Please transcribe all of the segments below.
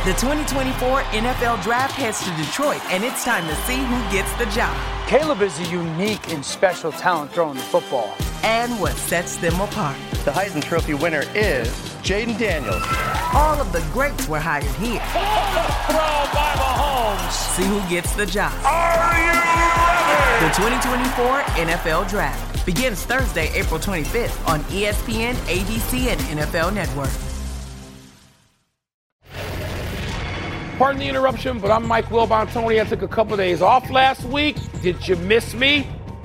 The 2024 NFL Draft heads to Detroit, and it's time to see who gets the job. Caleb is a unique and special talent throwing the football. And what sets them apart. The Heisman Trophy winner is Jaden Daniels. All of the greats were hired here. Throw by Mahomes. See who gets the job. Are you ready? The 2024 NFL Draft begins Thursday, April 25th on ESPN, ABC, and NFL Network. Pardon the interruption, but I'm Mike Wilbon. Tony, I took a couple of days off last week. Did you miss me?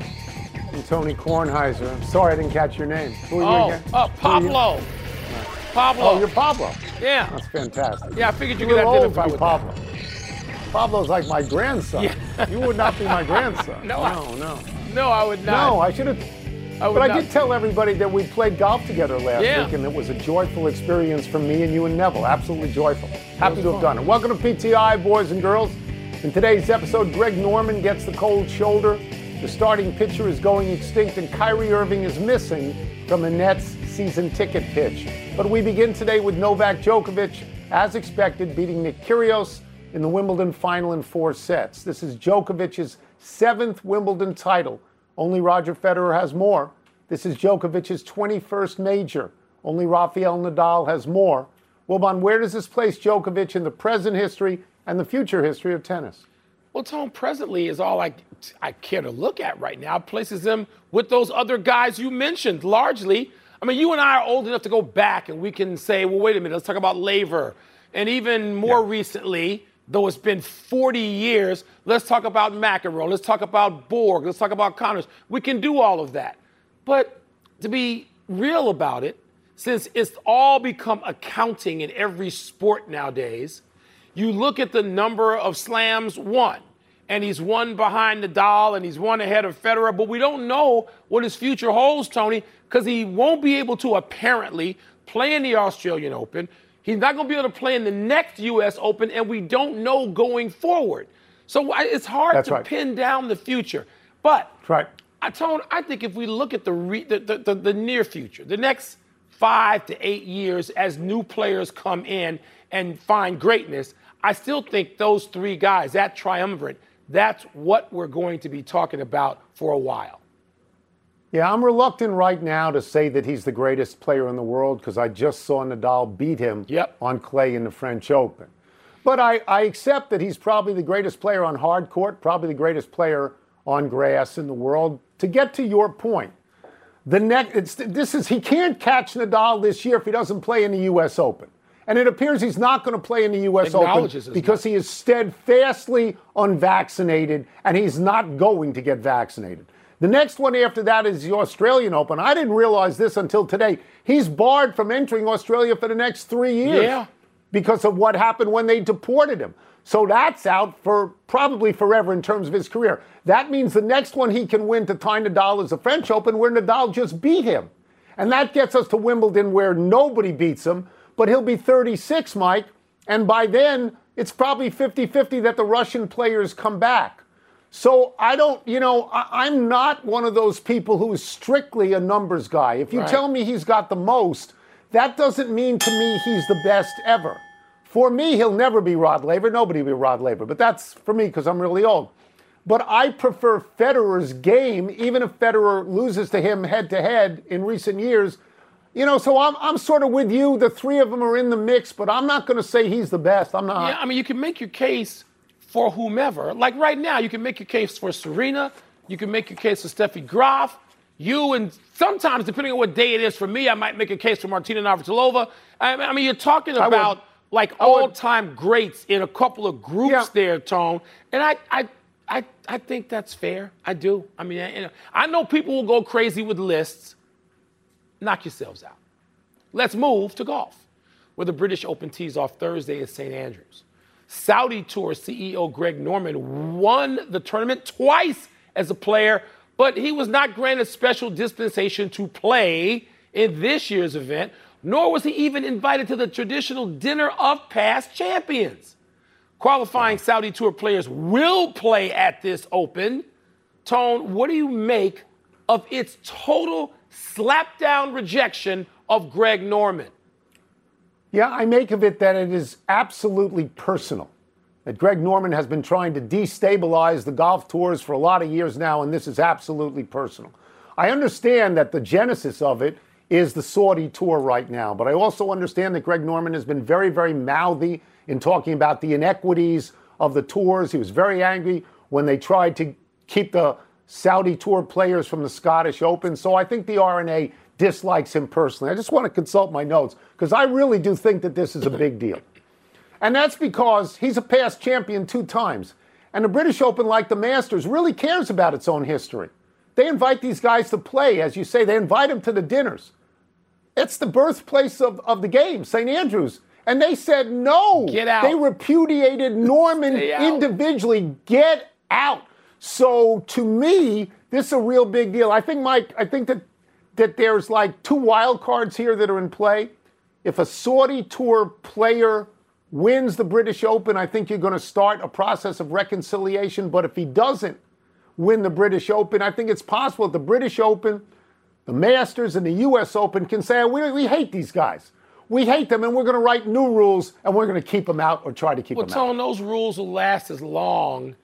I'm Tony Kornheiser. I'm sorry I didn't catch your name. Who are you again? Pablo. Pablo. Oh, you're Pablo. Yeah. That's fantastic. Yeah, I figured you You're could old identify to be with Pablo. that. Pablo's like my grandson. Yeah. You would not be my grandson. No, no. No, I would not. No, I should have. But I did tell everybody that we played golf together last week, and it was a joyful experience for me and you and Neville. Absolutely joyful. Happy to have done it. Welcome to PTI, boys and girls. In today's episode, Greg Norman gets the cold shoulder. The starting pitcher is going extinct, and Kyrie Irving is missing from the Nets season ticket pitch. But we begin today with Novak Djokovic, as expected, beating Nick Kyrgios in the Wimbledon final in 4 sets. This is Djokovic's 7th Wimbledon title. Only Roger Federer has more. This is Djokovic's 21st major. Only Rafael Nadal has more. Wilbon, where does this place Djokovic in the present history and the future history of tennis? Well, Tom, presently is all I care to look at right now. It places him with those other guys you mentioned, largely. I mean, you and I are old enough to go back and we can say, well, wait a minute, let's talk about Laver. And even more recently, though it's been 40 years, let's talk about McEnroe, let's talk about Borg, let's talk about Connors. We can do all of that. But to be real about it, since it's all become accounting in every sport nowadays, you look at the number of slams won, and he's won behind Nadal, and he's won ahead of Federer, but we don't know what his future holds, Tony, because he won't be able to apparently play in the Australian Open. He's not going to be able to play in the next U.S. Open, and we don't know going forward. So it's hard to pin down the future. But, Tone, I think if we look at the near future, the next 5 to 8 years as new players come in and find greatness, I still think those 3 guys, that triumvirate, that's what we're going to be talking about for a while. Yeah, I'm reluctant right now to say that he's the greatest player in the world because I just saw Nadal beat him on clay in the French Open. But I accept that he's probably the greatest player on hard court, probably the greatest player on grass in the world. To get to your point, he can't catch Nadal this year if he doesn't play in the U.S. Open. And it appears he's not going to play in the U.S. Open because he is steadfastly unvaccinated and he's not going to get vaccinated. The next one after that is the Australian Open. I didn't realize this until today. He's barred from entering Australia for the next 3 years because of what happened when they deported him. So that's out for probably forever in terms of his career. That means the next one he can win to tie Nadal is the French Open, where Nadal just beat him. And that gets us to Wimbledon, where nobody beats him, but he'll be 36, Mike, and by then it's probably 50-50 that the Russian players come back. So I'm not one of those people who is strictly a numbers guy. If you tell me he's got the most, that doesn't mean to me he's the best ever. For me, he'll never be Rod Laver. Nobody will be Rod Laver. But that's for me because I'm really old. But I prefer Federer's game, even if Federer loses to him head-to-head in recent years. So I'm sort of with you. The 3 of them are in the mix, but I'm not going to say he's the best. I'm not. Yeah, I mean, you can make your case for whomever. Like right now, you can make your case for Serena. You can make your case for Steffi Graf. And sometimes, depending on what day it is for me, I might make a case for Martina Navratilova. I mean, you're talking about all-time greats in a couple of groups there, Tone. And I think that's fair. I do. I mean, I know people will go crazy with lists. Knock yourselves out. Let's move to golf, where the British Open tees off Thursday at St. Andrews. Saudi Tour CEO Greg Norman won the tournament twice as a player, but he was not granted special dispensation to play in this year's event, nor was he even invited to the traditional dinner of past champions. Qualifying Saudi Tour players will play at this Open. Tone, what do you make of its total slapdown rejection of Greg Norman? Yeah, I make of it that it is absolutely personal. That Greg Norman has been trying to destabilize the golf tours for a lot of years now, and this is absolutely personal. I understand that the genesis of it is the Saudi tour right now, but I also understand that Greg Norman has been very, very mouthy in talking about the inequities of the tours. He was very angry when they tried to keep the Saudi tour players from the Scottish Open. So I think the R&A dislikes him personally. I just want to consult my notes because I really do think that this is a big deal. And that's because he's a past champion 2 times. And the British Open, like the Masters, really cares about its own history. They invite these guys to play, as you say. They invite them to the dinners. It's the birthplace of the game, St. Andrews. And they said no. Get out. They repudiated Norman individually. Get out. So to me, this is a real big deal. I think, Mike, that there's like 2 wild cards here that are in play. If a Saudi tour player wins the British Open, I think you're going to start a process of reconciliation. But if he doesn't win the British Open, I think it's possible that the British Open, the Masters, and the U.S. Open can say, we hate these guys. We hate them, and we're going to write new rules, and we're going to keep them out or try to keep them out. Well, Tone, those rules will last as long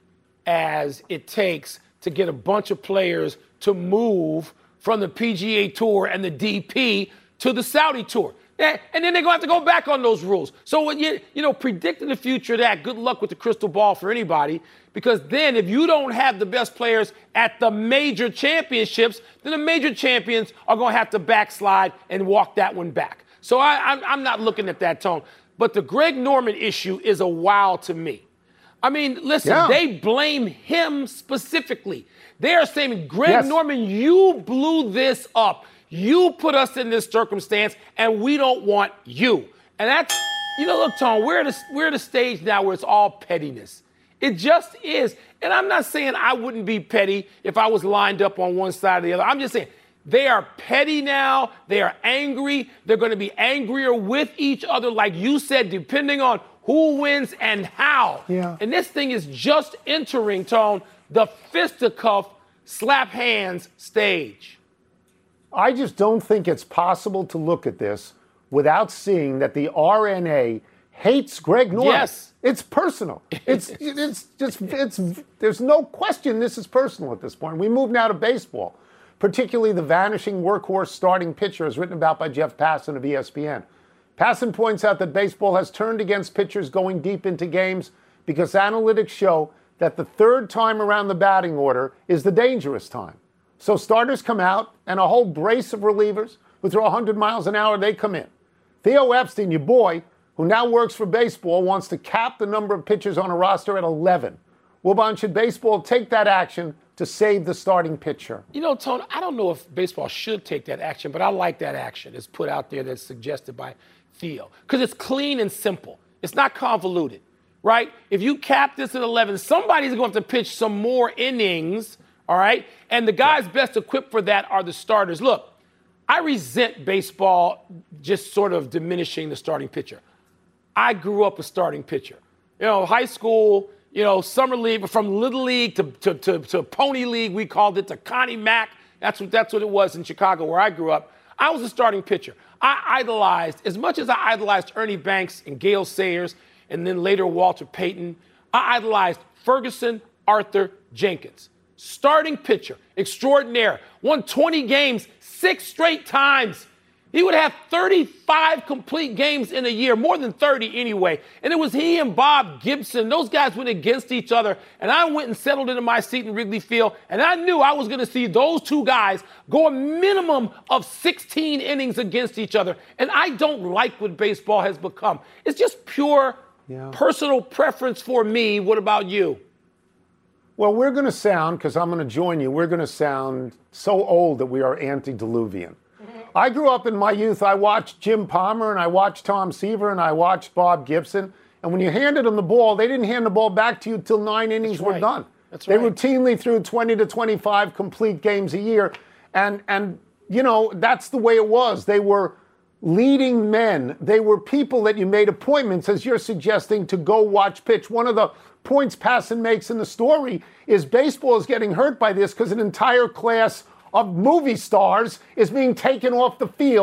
as it takes to get a bunch of players to move from the PGA Tour and the DP to the Saudi Tour. And then they're going to have to go back on those rules. So, predicting the future of that, good luck with the crystal ball for anybody, because then if you don't have the best players at the major championships, then the major champions are going to have to backslide and walk that one back. So I'm not looking at that, Tone. But the Greg Norman issue is a wow to me. I mean, listen, They blame him specifically. They are saying, Greg Norman, you blew this up. You put us in this circumstance, and we don't want you. And that's, look, Tone, we're at a stage now where it's all pettiness. It just is. And I'm not saying I wouldn't be petty if I was lined up on one side or the other. I'm just saying they are petty now. They are angry. They're going to be angrier with each other, like you said, depending on who wins and how. Yeah. And this thing is just entering, Tone, the fisticuff, slap hands stage. I just don't think it's possible to look at this without seeing that the R&A hates Greg Norman. Yes. It's personal. There's no question this is personal at this point. We move now to baseball, particularly the vanishing workhorse starting pitcher as written about by Jeff Passan of ESPN. Passan points out that baseball has turned against pitchers going deep into games because analytics show that the 3rd time around the batting order is the dangerous time. So starters come out, and a whole brace of relievers who throw 100 miles an hour, they come in. Theo Epstein, your boy, who now works for baseball, wants to cap the number of pitchers on a roster at 11. Wilbon, should baseball take that action to save the starting pitcher? Tone, I don't know if baseball should take that action, but I like that action that's put out there that's suggested by Theo. Because it's clean and simple. It's not convoluted, right? If you cap this at 11, somebody's going to have to pitch some more innings. All right? And the guys best equipped for that are the starters. Look, I resent baseball just sort of diminishing the starting pitcher. I grew up a starting pitcher. High school, summer league, from Little League to Pony League, we called it, to Connie Mack. That's what it was in Chicago where I grew up. I was a starting pitcher. I idolized, as much as I idolized Ernie Banks and Gale Sayers and then later Walter Payton, I idolized Ferguson, Arthur, Jenkins. Starting pitcher, extraordinaire, won 20 games 6 straight times. He would have 35 complete games in a year, more than 30 anyway. And it was he and Bob Gibson. Those guys went against each other, and I went and settled into my seat in Wrigley Field, and I knew I was going to see those 2 guys go a minimum of 16 innings against each other. And I don't like what baseball has become. It's just pure personal preference for me. What about you? Well, we're going to sound, because I'm going to join you, we're going to sound so old that we are antediluvian. I grew up in my youth, I watched Jim Palmer, and I watched Tom Seaver, and I watched Bob Gibson. And when you handed them the ball, they didn't hand the ball back to you till 9 innings were done. They routinely threw 20 to 25 complete games a year. And that's the way it was. They were leading men. They were people that you made appointments, as you're suggesting, to go watch pitch. One of the points Passan makes in the story is baseball is getting hurt by this because an entire class of movie stars is being taken off the field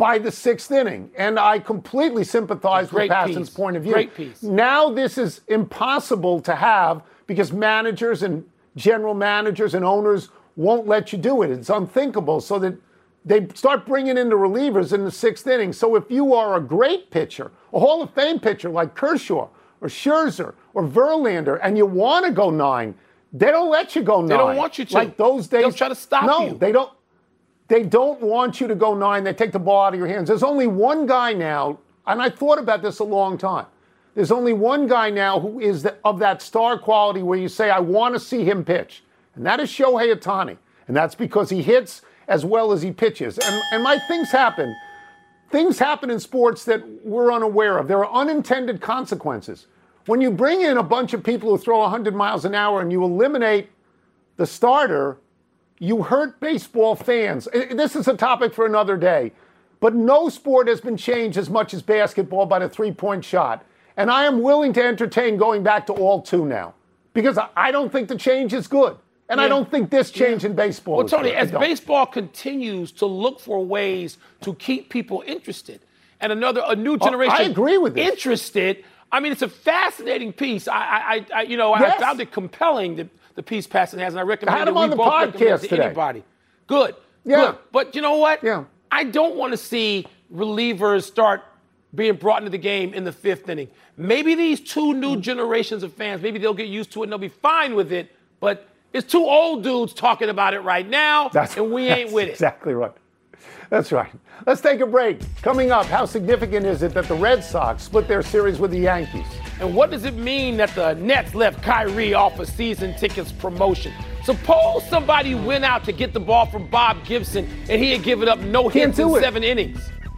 by the sixth inning. And I completely sympathize with Passan's point of view. Great piece. Now this is impossible to have because managers and general managers and owners won't let you do it. It's unthinkable. So that they start bringing in the relievers in the sixth inning. So if you are a great pitcher, a Hall of Fame pitcher like Kershaw or Scherzer or Verlander, and you want to go 9, they don't let you go 9. They don't want you to. Like those days. They'll try to stop you. No, they don't. They don't want you to go 9. They take the ball out of your hands. There's only one guy now, and I thought about this a long time. There's only one guy now who is of that star quality where you say, I want to see him pitch. And that is Shohei Ohtani. And that's because he hits as well as he pitches. And my things happen. Things happen in sports that we're unaware of. There are unintended consequences. When you bring in a bunch of people who throw 100 miles an hour and you eliminate the starter, you hurt baseball fans. This is a topic for another day. But no sport has been changed as much as basketball by the three-point shot. And I am willing to entertain going back to all 2 now. Because I don't think the change is good. And I don't think this change in baseball is Tony, good. as baseball continues to look for ways to keep people interested, and a new generation I agree with this. interested, I mean, it's a fascinating piece. I found it compelling, the piece Passan has, and I recommend I had him on the podcast to anybody. Good. Yeah. Good. But you know what? Yeah. I don't want to see relievers start being brought into the game in the 5th inning. Maybe these 2 new generations of fans, maybe they'll get used to it and they'll be fine with it, but it's 2 old dudes talking about it right now, and we ain't with it. Exactly right. That's right. Let's take a break. Coming up, how significant is it that the Red Sox split their series with the Yankees? And what does it mean that the Nets left Kyrie off a season tickets promotion? Suppose somebody went out to get the ball from Bob Gibson and he had given up no hits in 7 innings.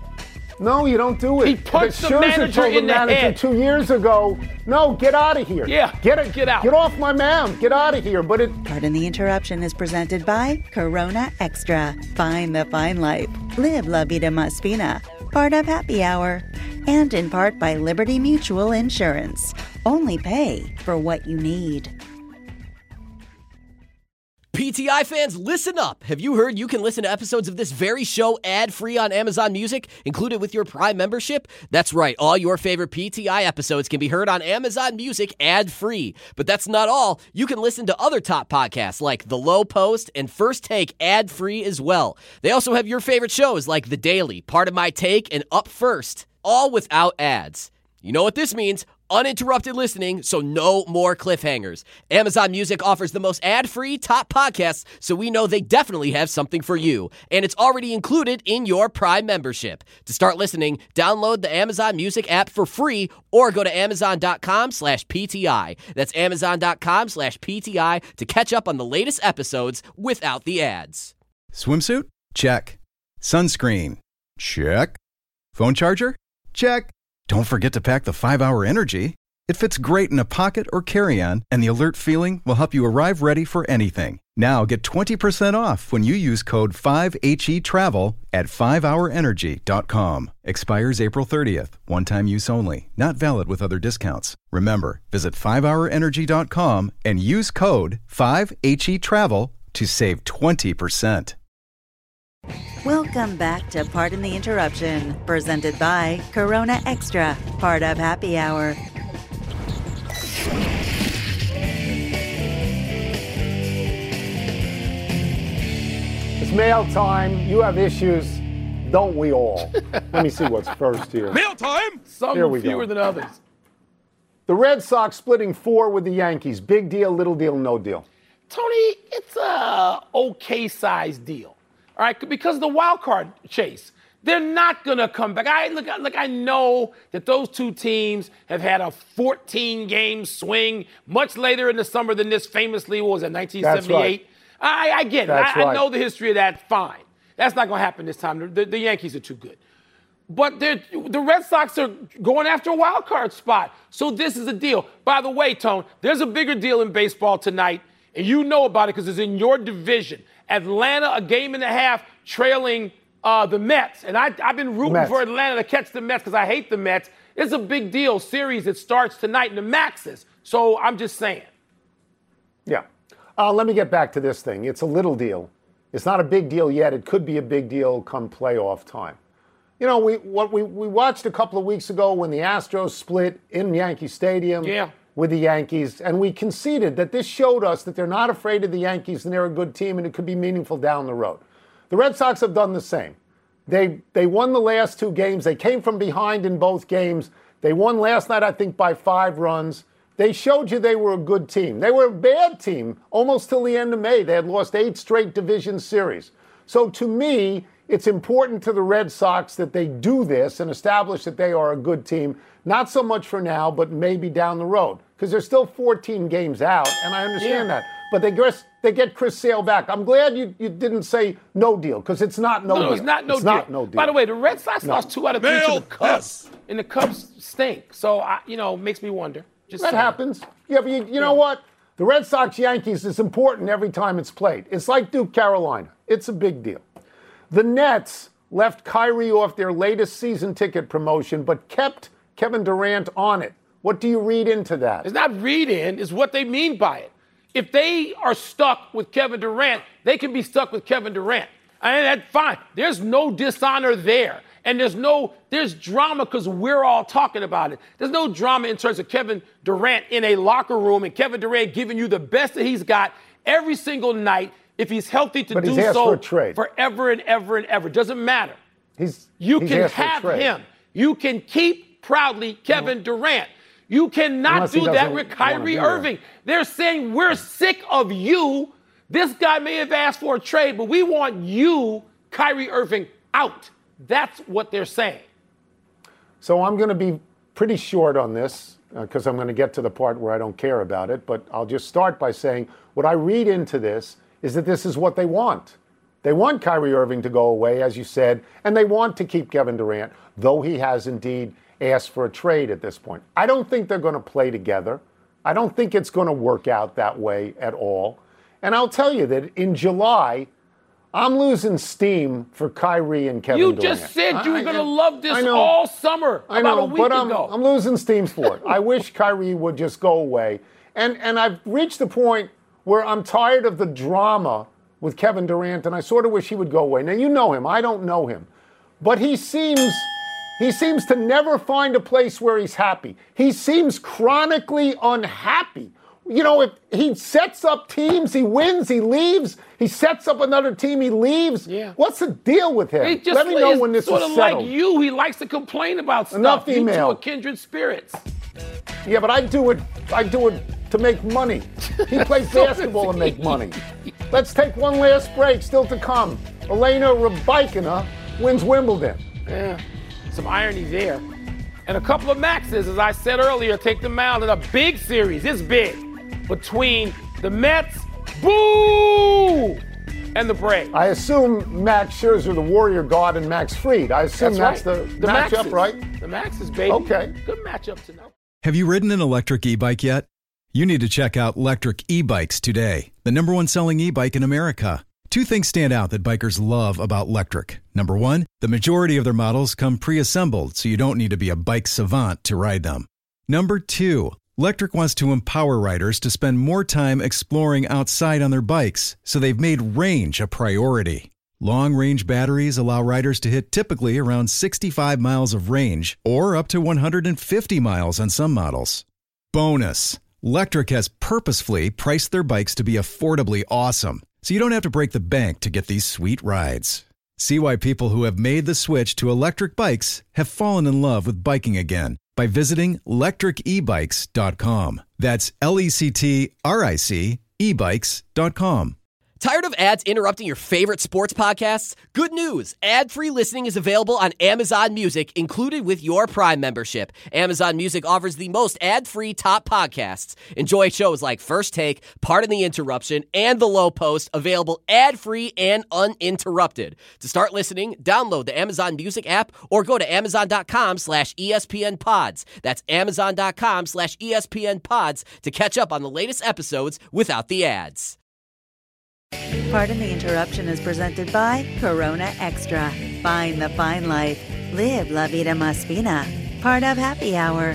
No, you don't do it. He punched the manager in the head 2 years ago. No, get out of here. Yeah, get out. Get off my mound. Get out of here. Pardon the Interruption is presented by Corona Extra. Find the fine life. Live La Vida Más Fina. Part of Happy Hour. And in part by Liberty Mutual Insurance. Only pay for what you need. PTI fans, listen up. Have you heard you can listen to episodes of this very show ad-free on Amazon Music, included with your Prime membership? That's right. All your favorite PTI episodes can be heard on Amazon Music ad-free. But that's not all. You can listen to other top podcasts like The Low Post and First Take ad-free as well. They also have your favorite shows like The Daily, Part of My Take, and Up First, all without ads. You know what this means? Uninterrupted listening, so no more cliffhangers. Amazon Music offers the most ad-free top podcasts, so we know they definitely have something for you. And it's already included in your Prime membership. To start listening, download the Amazon Music app for free or go to amazon.com/PTI. That's amazon.com/PTI to catch up on the latest episodes without the ads. Swimsuit? Check. Sunscreen? Check. Phone charger? Check. Don't forget to pack the 5-Hour Energy. It fits great in a pocket or carry-on, and the alert feeling will help you arrive ready for anything. Now get 20% off when you use code 5HETRAVEL at 5hourenergy.com. Expires April 30th. One-time use only. Not valid with other discounts. Remember, visit 5hourenergy.com and use code 5HETRAVEL to save 20%. Welcome back to Pardon the Interruption, presented by Corona Extra, part of Happy Hour. It's mail time. You have issues, don't we all? Let me see what's first here. Mail time! Some fewer than others. The Red Sox splitting 4 with the Yankees. Big deal, little deal, no deal. Tony, it's a okay-sized deal. All right, because of the wild card chase, they're not going to come back. I know that those 2 teams have had a 14-game swing much later in the summer than this. Famously, what was it, 1978? That's right. I get it. I know the history of that. Fine. That's not going to happen this time. The Yankees are too good. But the Red Sox are going after a wild card spot. So this is a deal. By the way, Tone, there's a bigger deal in baseball tonight, and you know about it because it's in your division. Atlanta, a game and a half, trailing the Mets. And I've been rooting for Atlanta to catch the Mets because I hate the Mets. It's a big deal series that starts tonight in the Maxes. So I'm just saying. Yeah. Let me get back to this thing. It's a little deal. It's not a big deal yet. It could be a big deal come playoff time. You know, we watched a couple of weeks ago when the Astros split in Yankee Stadium with the Yankees, and we conceded that this showed us that they're not afraid of the Yankees and they're a good team and it could be meaningful down the road. The Red Sox have done the same. They won the last 2 games. They came from behind in both games. They won last night, I think, by 5 runs. They showed you they were a good team. They were a bad team almost till the end of May. They had lost 8 straight division series. So to me, it's important to the Red Sox that they do this and establish that they are a good team. Not so much for now, but maybe down the road. Because they're still 14 games out, and I understand that. But they get Chris Sale back. I'm glad you didn't say no deal, because it's not no deal. No, it's not no deal. By the way, the Red Sox lost 2 out of 3 to the Cubs. And the Cubs stink. So, it makes me wonder. That happens. Yeah, but you know what? The Red Sox-Yankees is important every time it's played. It's like Duke-Carolina. It's a big deal. The Nets left Kyrie off their latest season ticket promotion, but kept Kevin Durant on it. What do you read into that? It's not read in, it's what they mean by it. If they are stuck with Kevin Durant, they can be stuck with Kevin Durant. And that's fine. There's no dishonor there. And there's drama because we're all talking about it. There's no drama in terms of Kevin Durant in a locker room and Kevin Durant giving you the best that he's got every single night if he's healthy to do so forever and ever and ever. Doesn't matter. You can have him. You can keep proudly Kevin Durant. You cannot do that with Kyrie Irving. They're saying we're sick of you. This guy may have asked for a trade, but we want you, Kyrie Irving, out. That's what they're saying. So I'm going to be pretty short on this because I'm going to get to the part where I don't care about it. But I'll just start by saying what I read into this is that this is what they want. They want Kyrie Irving to go away, as you said, and they want to keep Kevin Durant, though he has indeed asked for a trade at this point. I don't think they're going to play together. I don't think it's going to work out that way at all. And I'll tell you that in July, I'm losing steam for Kyrie and Kevin Durant. You just said you were going to love this all summer, about a week ago. I'm losing steam for it. I wish Kyrie would just go away. And I've reached the point where I'm tired of the drama with Kevin Durant, and I sort of wish he would go away. Now, you know him. I don't know him. But he seems to never find a place where he's happy. He seems chronically unhappy. You know, if he sets up teams, he wins, he leaves. He sets up another team, he leaves. Yeah. What's the deal with him? Let me know when this is settled. Sort of like you, he likes to complain about stuff. Enough email. You two are kindred spirits. Yeah, but I do it to make money. He plays basketball to make money. Let's take one last break, still to come. Elena Rybakina wins Wimbledon. Yeah, some irony there. And a couple of maxes, as I said earlier, take the mound in a big series. It's big. Between the Mets, boo, and the Braves. I assume Max Scherzer, the Warrior God, and Max Fried. I assume that's the matchup, right? The Maxes, baby. Okay. Good matchup to know. Have you ridden an electric e-bike yet? You need to check out Lectric E-Bikes today, the #1 selling e-bike in America. 2 things stand out that bikers love about Lectric. Number 1, the majority of their models come pre-assembled, so you don't need to be a bike savant to ride them. Number 2, Lectric wants to empower riders to spend more time exploring outside on their bikes, so they've made range a priority. Long-range batteries allow riders to hit typically around 65 miles of range, or up to 150 miles on some models. Bonus, Lectric has purposefully priced their bikes to be affordably awesome, so you don't have to break the bank to get these sweet rides. See why people who have made the switch to electric bikes have fallen in love with biking again by visiting lectricebikes.com. That's LECTRIC ebikes.com. Tired of ads interrupting your favorite sports podcasts? Good news! Ad-free listening is available on Amazon Music, included with your Prime membership. Amazon Music offers the most ad-free top podcasts. Enjoy shows like First Take, Pardon the Interruption, and The Low Post, available ad-free and uninterrupted. To start listening, download the Amazon Music app or go to amazon.com/ESPNpods. That's amazon.com/ESPNpods to catch up on the latest episodes without the ads. Pardon the Interruption is presented by Corona Extra. Find the fine life. Live La Vida Más Fina. Part of Happy Hour.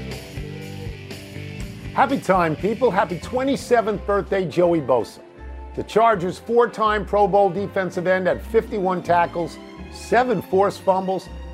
Happy time, people. Happy 27th birthday, Joey Bosa. The Chargers' 4-time Pro Bowl defensive end had 51 tackles, 7 forced fumbles,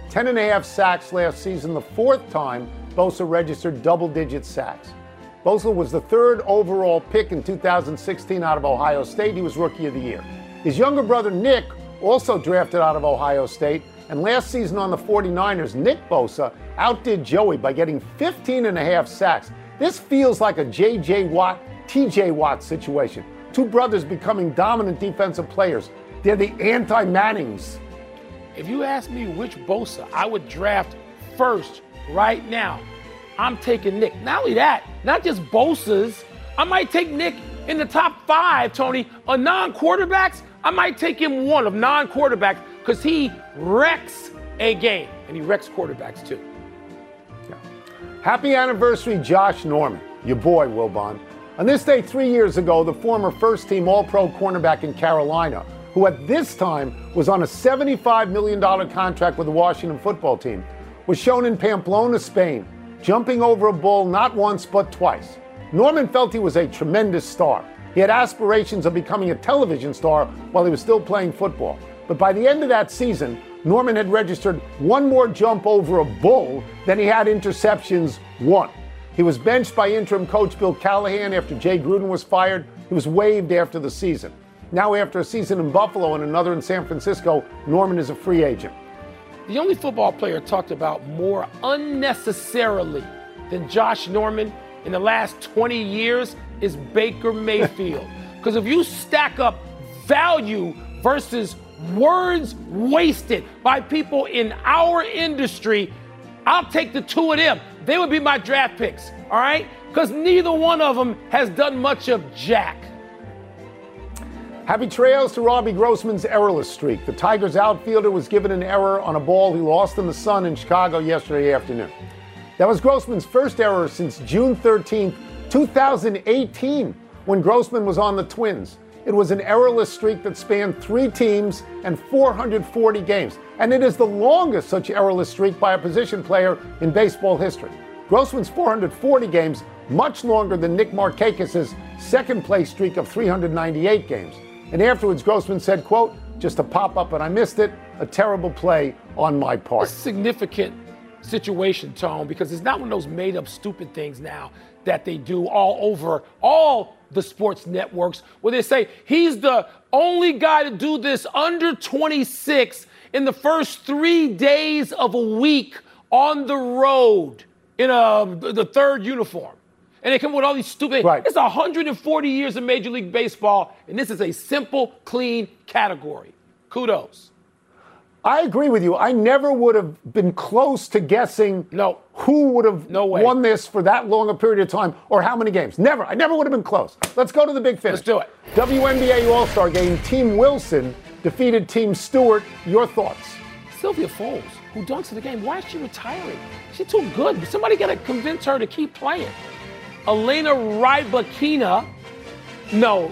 10.5 sacks last season, the fourth time Bosa registered double-digit sacks. Bosa was the third overall pick in 2016 out of Ohio State. He was Rookie of the Year. His younger brother, Nick, also drafted out of Ohio State, and last season on the 49ers, Nick Bosa outdid Joey by getting 15.5 sacks. This feels like a J.J. Watt, T.J. Watt situation. Two brothers becoming dominant defensive players. They're the anti-Mannings. If you ask me which Bosa I would draft first right now, I'm taking Nick. Not only that, not just Bosa's, I might take Nick in the top 5, Tony, of non-quarterbacks. I might take him one of non-quarterbacks because he wrecks a game, and he wrecks quarterbacks too. Yeah. Happy anniversary, Josh Norman, your boy, Wilbon. On this day 3 years ago, the former first-team All-Pro cornerback in Carolina, who at this time was on a $75 million contract with the Washington football team, was shown in Pamplona, Spain, jumping over a bull not once but twice. Norman felt he was a tremendous star. He had aspirations of becoming a television star while he was still playing football. But by the end of that season, Norman had registered one more jump over a bull than he had interceptions won. He was benched by interim coach Bill Callahan after Jay Gruden was fired. He was waived after the season. Now, after a season in Buffalo and another in San Francisco, Norman is a free agent. The only football player talked about more unnecessarily than Josh Norman in the last 20 years is Baker Mayfield. Because if you stack up value versus words wasted by people in our industry, I'll take the two of them. They would be my draft picks, all right? Because neither one of them has done much of jack. Happy trails to Robbie Grossman's errorless streak. The Tigers outfielder was given an error on a ball he lost in the sun in Chicago yesterday afternoon. That was Grossman's first error since June 13, 2018, when Grossman was on the Twins. It was an errorless streak that spanned 3 teams and 440 games, and it is the longest such errorless streak by a position player in baseball history. Grossman's 440 games, much longer than Nick Markakis' second-place streak of 398 games. And afterwards, Grossman said, quote, "Just a pop-up and I missed it. A terrible play on my part." It's a significant situation, Tone, because it's not one of those made-up stupid things now that they do all over all the sports networks where they say he's the only guy to do this under 26 in the first 3 days of a week on the road in the third uniform. And they come with all these stupid. Right. It's 140 years of Major League Baseball, and this is a simple, clean category. Kudos. I agree with you. I never would have been close to guessing who would have won this for that long a period of time or how many games. Never. I never would have been close. Let's go to the big finish. Let's do it. WNBA All-Star Game, Team Wilson defeated Team Stewart. Your thoughts? Sylvia Foles, who dunks in the game, why is she retiring? She's too good. Somebody got to convince her to keep playing. Elena Rybakina. No,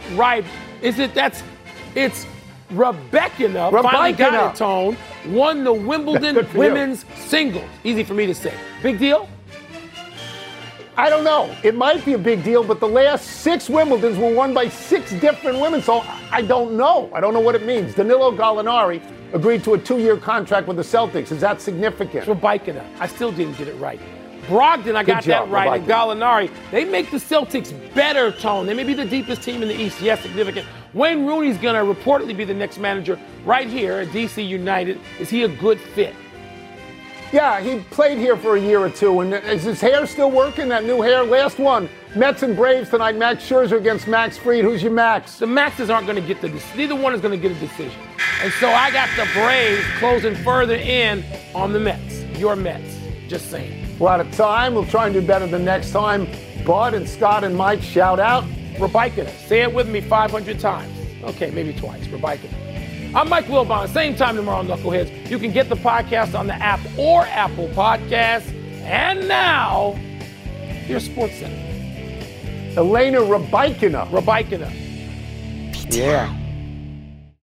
it's Rebekina. Finally got it, Tone. Won the Wimbledon women's singles. Easy for me to say. Big deal? I don't know. It might be a big deal, but the last 6 Wimbledons were won by 6 different women, so I don't know. I don't know what it means. Danilo Gallinari agreed to a 2-year contract with the Celtics. Is that significant? Rebekina. I still didn't get it right. Brogdon, I got that right, and Gallinari. They make the Celtics better, Tone. They may be the deepest team in the East. Yes, significant. Wayne Rooney's going to reportedly be the next manager right here at D.C. United. Is he a good fit? Yeah, he played here for a year or two. And is his hair still working, that new hair? Last one, Mets and Braves tonight. Max Scherzer against Max Fried. Who's your Max? The Maxes aren't going to get neither one is going to get a decision. And so I got the Braves closing further in on the Mets. Your Mets. Just saying. We're out of time. We'll try and do better the next time. Bud and Scott and Mike, shout out. Rebekina. Say it with me 500 times. Okay, maybe twice. Rebekina. I'm Mike Wilbon. Same time tomorrow, Knuckleheads. You can get the podcast on the app or Apple Podcasts. And now, here's SportsCenter. Elena Rybakina. Rebekina. Yeah.